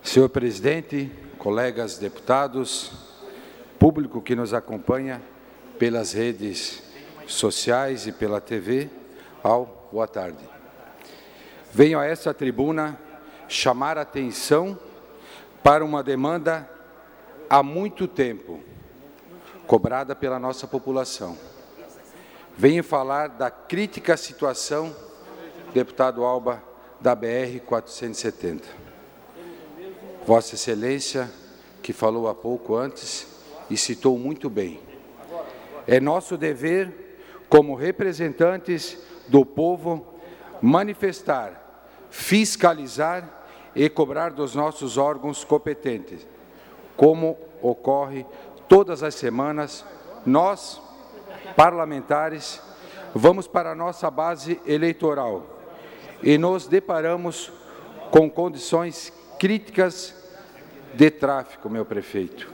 Senhor presidente, colegas deputados, público que nos acompanha pelas redes sociais e pela TV, boa tarde. Venho a essa tribuna chamar a atenção para uma demanda há muito tempo, cobrada pela nossa população. Venho falar da crítica situação, deputado Alba, da BR-470. Vossa Excelência, que falou há pouco antes e citou muito bem. É nosso dever, como representantes do povo, manifestar, fiscalizar e cobrar dos nossos órgãos competentes. Como ocorre todas as semanas, nós, parlamentares, vamos para a nossa base eleitoral e nos deparamos com condições críticas de tráfego, meu prefeito.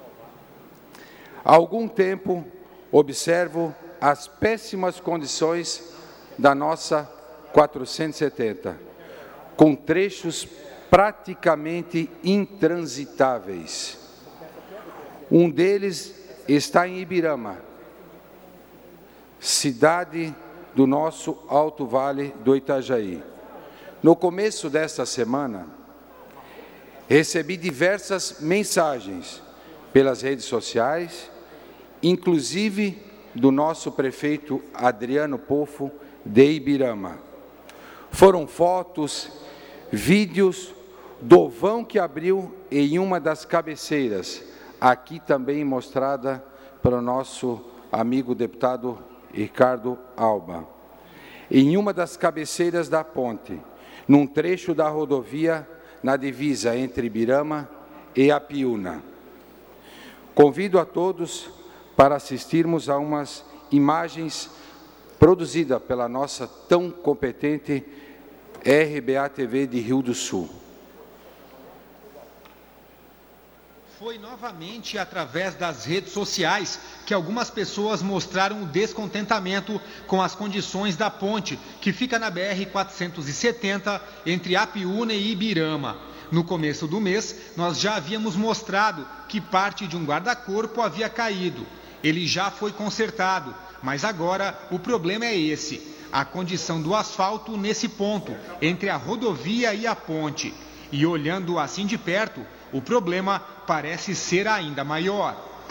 Há algum tempo observo as péssimas condições da nossa 470, com trechos praticamente intransitáveis. Um deles está em Ibirama, cidade do nosso Alto Vale do Itajaí. No começo desta semana, recebi diversas mensagens pelas redes sociais, inclusive do nosso prefeito Adriano Poffo, de Ibirama. Foram fotos, vídeos do vão que abriu em uma das cabeceiras, aqui também mostrada pelo nosso amigo deputado Ricardo Alba. Em uma das cabeceiras da ponte, num trecho da rodovia na divisa entre Ibirama e Apiúna. Convido a todos para assistirmos a umas imagens produzidas pela nossa tão competente RBA TV de Rio do Sul. Foi novamente através das redes sociais que algumas pessoas mostraram o descontentamento com as condições da ponte, que fica na BR-470, entre Apiúna e Ibirama. No começo do mês, nós já havíamos mostrado que parte de um guarda-corpo havia caído. Ele já foi consertado, mas agora o problema é esse: a condição do asfalto nesse ponto, entre a rodovia e a ponte. E olhando assim de perto, o problema parece ser ainda maior.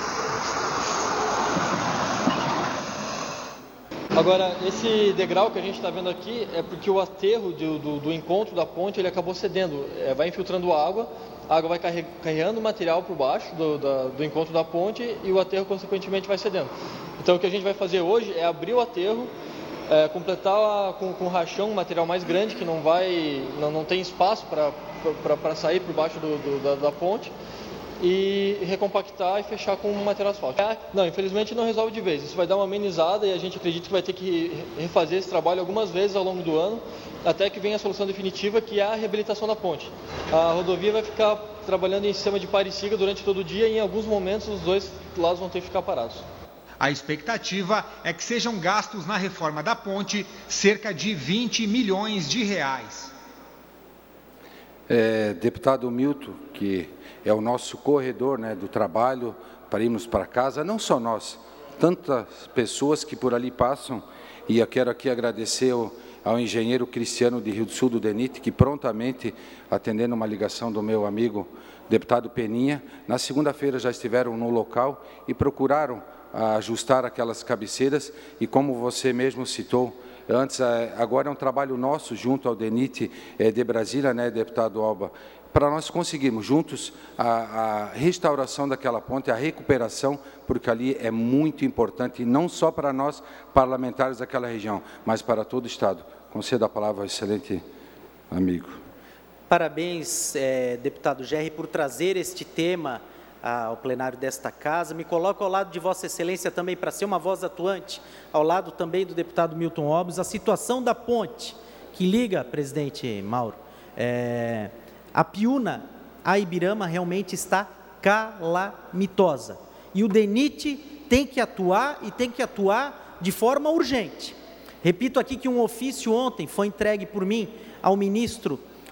Agora, esse degrau que a gente está vendo aqui é porque o aterro do encontro da ponte ele acabou cedendo. Vai infiltrando água, a água vai carregando material por baixo do encontro da ponte e o aterro, consequentemente, vai cedendo. Então, o que a gente vai fazer hoje é abrir o aterro, completar com rachão, um material mais grande, que não tem espaço para sair por baixo da ponte, e recompactar e fechar com material asfáltico. Não, infelizmente não resolve de vez. Isso vai dar uma amenizada e a gente acredita que vai ter que refazer esse trabalho algumas vezes ao longo do ano, até que venha a solução definitiva, que é a reabilitação da ponte. A rodovia vai ficar trabalhando em sistema de pare e siga durante todo o dia e em alguns momentos os dois lados vão ter que ficar parados. A expectativa é que sejam gastos na reforma da ponte cerca de 20 milhões de reais. Deputado Milton, que é o nosso corredor, do trabalho para irmos para casa, não só nós, tantas pessoas que por ali passam, e eu quero aqui agradecer ao engenheiro Cristiano de Rio do Sul, do DENIT, que prontamente, atendendo uma ligação do meu amigo deputado Peninha, na segunda-feira já estiveram no local e procuraram ajustar aquelas cabeceiras, e como você mesmo citou antes, agora é um trabalho nosso junto ao DENIT de Brasília, deputado Alba, para nós conseguirmos juntos a restauração daquela ponte, a recuperação, porque ali é muito importante, não só para nós parlamentares daquela região, mas para todo o Estado. Concedo a palavra ao excelente amigo. Parabéns, deputado Gerri, por trazer este tema ao plenário desta casa. Me coloco ao lado de Vossa Excelência também para ser uma voz atuante, ao lado também do deputado Milton Obles, a situação da ponte que liga, presidente Mauro, a Apiúna a Ibirama realmente está calamitosa. E o DENIT tem que atuar e tem que atuar de forma urgente. Repito aqui que um ofício ontem foi entregue por mim ao ministro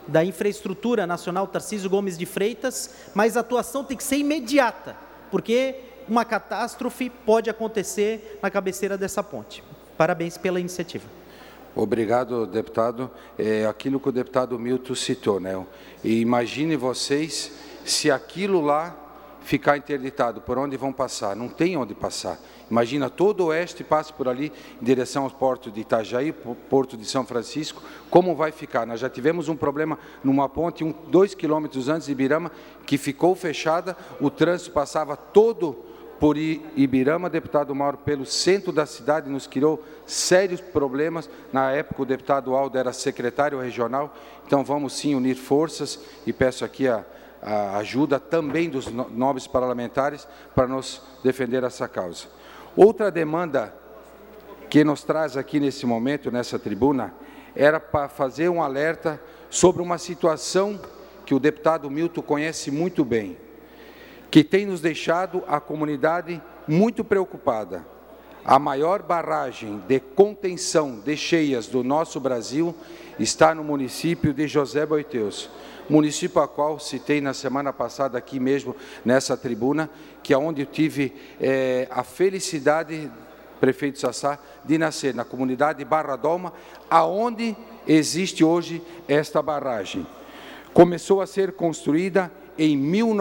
da Infraestrutura Nacional, Tarcísio Gomes de Freitas, mas a atuação tem que ser imediata, porque uma catástrofe pode acontecer na cabeceira dessa ponte. Parabéns pela iniciativa. Obrigado, deputado. É aquilo que o deputado Milton citou, né? E imagine vocês se aquilo lá ficar interditado, por onde vão passar? Não tem onde passar. Imagina, todo o oeste passa por ali, em direção aos portos de Itajaí, Porto de São Francisco, como vai ficar? Nós já tivemos um problema numa ponte, 2 quilômetros antes de Ibirama, que ficou fechada, o trânsito passava todo por Ibirama, deputado Mauro, pelo centro da cidade, nos criou sérios problemas. Na época, o deputado Aldo era secretário regional, então vamos sim unir forças, e peço aqui a ajuda também dos nobres parlamentares para nos defender essa causa. Outra demanda que nos traz aqui nesse momento, nessa tribuna, era para fazer um alerta sobre uma situação que o deputado Milton conhece muito bem, que tem nos deixado a comunidade muito preocupada. A maior barragem de contenção de cheias do nosso Brasil está no município de José Boiteus, município a qual citei na semana passada aqui mesmo, nessa tribuna, que é onde eu tive a felicidade, prefeito Sassá, de nascer, na comunidade Barra Dolma, aonde existe hoje esta barragem. Começou a ser construída em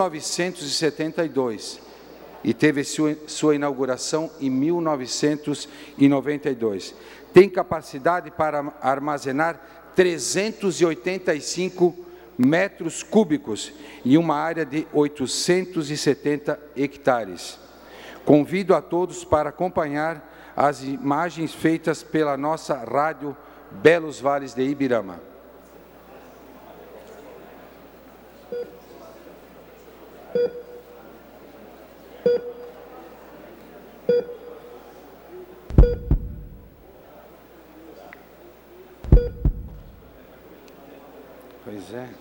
1972 e teve sua inauguração em 1992. Tem capacidade para armazenar 385 metros cúbicos e uma área de 870 hectares. Convido a todos para acompanhar as imagens feitas pela nossa rádio Belos Vales de Ibirama. Pois é.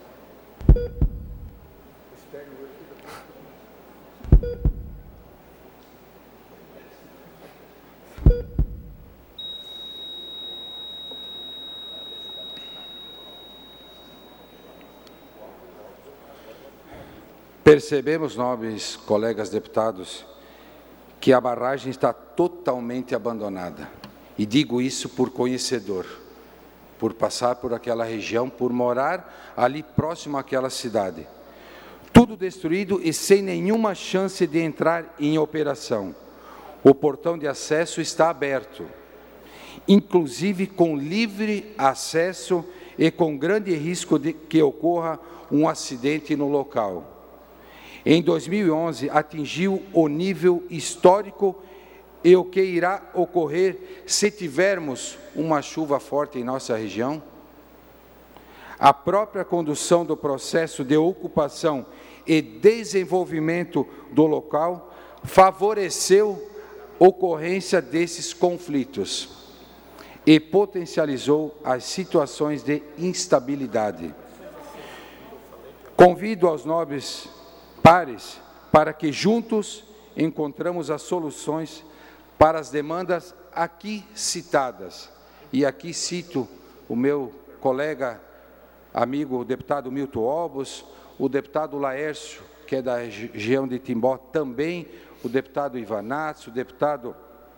Percebemos, nobres colegas deputados, que a barragem está totalmente abandonada. E digo isso por conhecedor, por passar por aquela região, por morar ali próximo àquela cidade. Tudo destruído e sem nenhuma chance de entrar em operação. O portão de acesso está aberto, inclusive com livre acesso e com grande risco de que ocorra um acidente no local. Em 2011, atingiu o nível histórico e o que irá ocorrer se tivermos uma chuva forte em nossa região? A própria condução do processo de ocupação e desenvolvimento do local favoreceu a ocorrência desses conflitos e potencializou as situações de instabilidade. Convido aos nobres pares para que juntos encontramos as soluções para as demandas aqui citadas. E aqui cito o meu colega, amigo, o deputado Milton Olbos, o deputado Laércio, que é da região de Timbó, também, o deputado Ivanatos, o deputado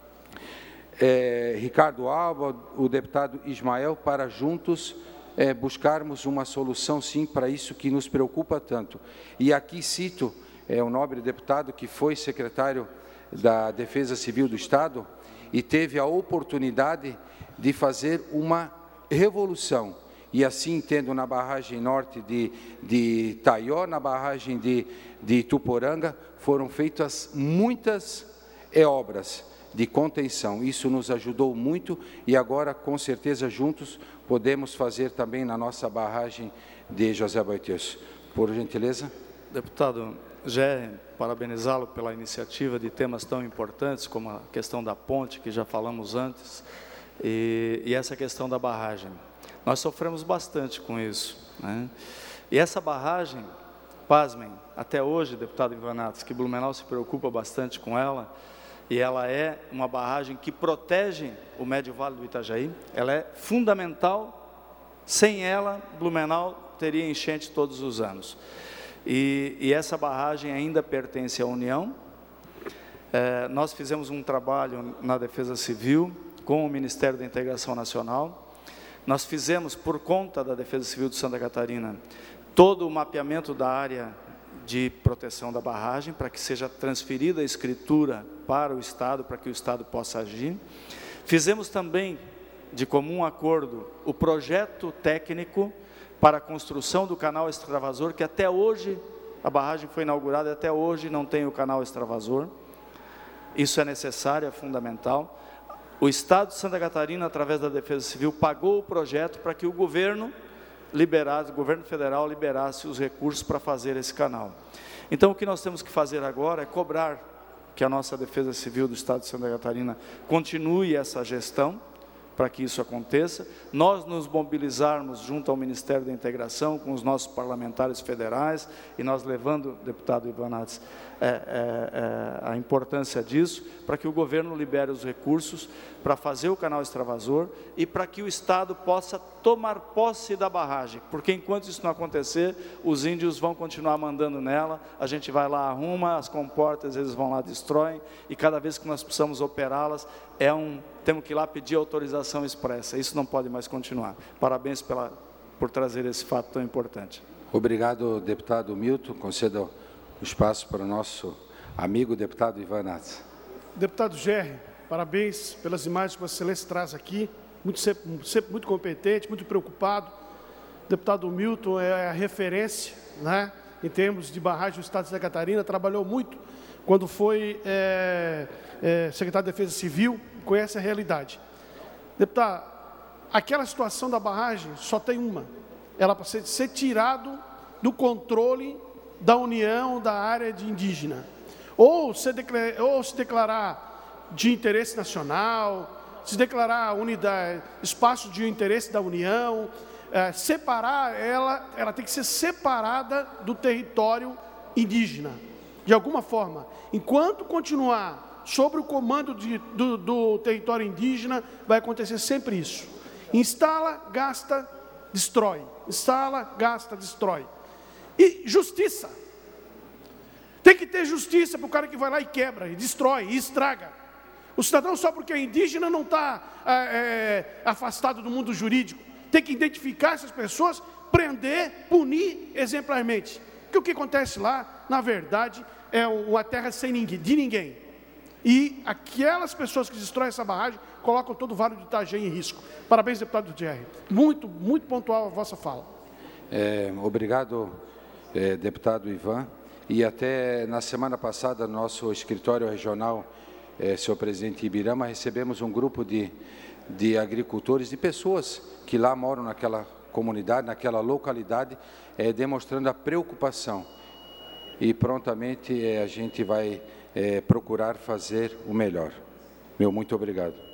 Ricardo Alba, o deputado Ismael, para juntos buscarmos uma solução, sim, para isso que nos preocupa tanto. E aqui cito o nobre deputado que foi secretário da Defesa Civil do Estado e teve a oportunidade de fazer uma revolução. E assim, tendo na barragem norte de Itaió, na barragem de Ituporanga, foram feitas muitas obras de contenção. Isso nos ajudou muito e agora, com certeza, juntos, podemos fazer também na nossa barragem de José Boiteus. Por gentileza. Deputado Gerri, parabenizá-lo pela iniciativa de temas tão importantes como a questão da ponte, que já falamos antes, e essa questão da barragem. Nós sofremos bastante com isso, né? E essa barragem, pasmem, até hoje, deputado Ivanatos, que Blumenau se preocupa bastante com ela, e ela é uma barragem que protege o Médio Vale do Itajaí, ela é fundamental, sem ela, Blumenau teria enchente todos os anos. E essa barragem ainda pertence à União. Nós fizemos um trabalho na Defesa Civil com o Ministério da Integração Nacional. Nós fizemos, por conta da Defesa Civil de Santa Catarina, todo o mapeamento da área de proteção da barragem, para que seja transferida a escritura para o Estado, para que o Estado possa agir. Fizemos também, de comum acordo, o projeto técnico para a construção do canal extravasor, que até hoje, a barragem foi inaugurada, até hoje não tem o canal extravasor. Isso é necessário, é fundamental. O Estado de Santa Catarina, através da Defesa Civil, pagou o projeto para que o governo federal liberasse os recursos para fazer esse canal. Então, o que nós temos que fazer agora é cobrar que a nossa Defesa Civil do Estado de Santa Catarina continue essa gestão, para que isso aconteça, nós nos mobilizarmos junto ao Ministério da Integração, com os nossos parlamentares federais, e nós levando, deputado Ivan Nats, a importância disso, para que o governo libere os recursos para fazer o canal extravasor e para que o Estado possa tomar posse da barragem, porque enquanto isso não acontecer, os índios vão continuar mandando nela, a gente vai lá, arruma as comportas, eles vão lá, destroem, e cada vez que nós precisamos operá-las, temos que ir lá pedir autorização expressa. Isso não pode mais continuar. Parabéns por trazer esse fato tão importante. Obrigado, deputado Milton. Concedo o espaço para o nosso amigo deputado Ivan Nats. Deputado Gerri, parabéns pelas imagens que Vossa Excelência traz aqui. Sempre muito competente, muito preocupado. O deputado Milton é a referência, né, em termos de barragem do Estado de Santa Catarina. Trabalhou muito quando foi secretário de Defesa Civil, conhece a realidade. Deputado, aquela situação da barragem só tem uma. Ela precisa ser tirado do controle da União da área de indígena. Ou se declarar de interesse nacional, se declarar unidade, espaço de interesse da União, separar ela tem que ser separada do território indígena, de alguma forma. Enquanto continuar sobre o comando do território indígena, vai acontecer sempre isso. Instala, gasta, destrói. Instala, gasta, destrói. E justiça. Tem que ter justiça para o cara que vai lá e quebra, e destrói, e estraga. O cidadão, só porque é indígena, não está afastado do mundo jurídico. Tem que identificar essas pessoas, prender, punir exemplarmente. Porque o que acontece lá, na verdade, é uma terra sem ninguém, de ninguém. E aquelas pessoas que destroem essa barragem colocam todo o Vale do Itajaí em risco. Parabéns, deputado Gerri. Muito, muito pontual a vossa fala. Obrigado, deputado Ivan. E até na semana passada, no nosso escritório regional, senhor presidente Ibirama, recebemos um grupo de agricultores, de pessoas que lá moram naquela comunidade, naquela localidade, demonstrando a preocupação. E prontamente a gente vai procurar fazer o melhor. Muito obrigado.